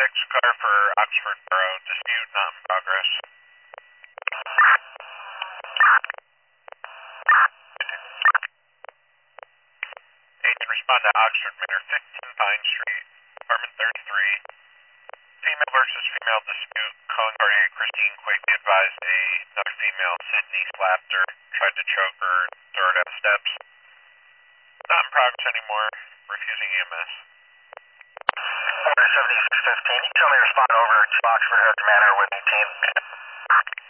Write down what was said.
6 car for Oxford Borough, dispute not in progress. Agent respond to Oxford Manor, 15 Pine Street, apartment 33. Female versus female dispute, calling party Christine Quake advised another female, Sydney, slapped her, tried to choke her, throw her down steps. Not in progress anymore, refusing EMS. Order 7615, you tell me to respond over to Oxford Manor with 18.